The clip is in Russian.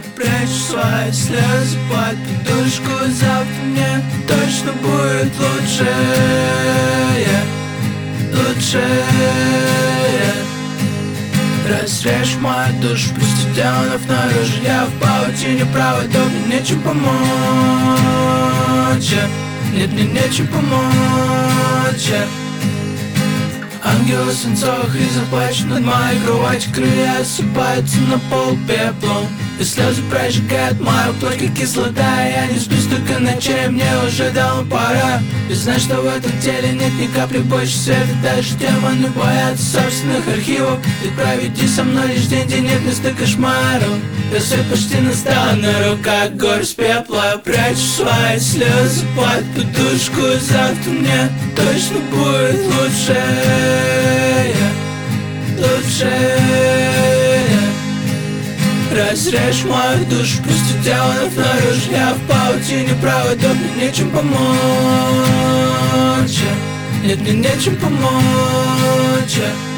Прячу свои слезы под подушку. Завтра мне точно будет лучше, лучше. Разрежь мою душу, пусть демонов наружу. Я в паутине проводов, мне нечем помочь. Нет, мне нечем помочь. Ангелы свинцовых и заплачут над моей кроватью. Крылья осыпаются на пол пеплом, и слезы прожигают мою плоть, как кислота. Я не сплю столько ночей, мне уже давно пора. И знаю, что в этом теле нет ни капли больше света. Даже демоны боятся собственных архивов. Ты проведи со мной лишь день, где нет места кошмаров. Рассвет почти настал, на руках горсть пепла. Прячу свои слезы под подушку. Завтра мне точно будет лучше, лучше. Разрежь мою душу, пусть у демонов наружу. Я в паутине проводов, мне нечем помочь. Нет, мне нечем помочь.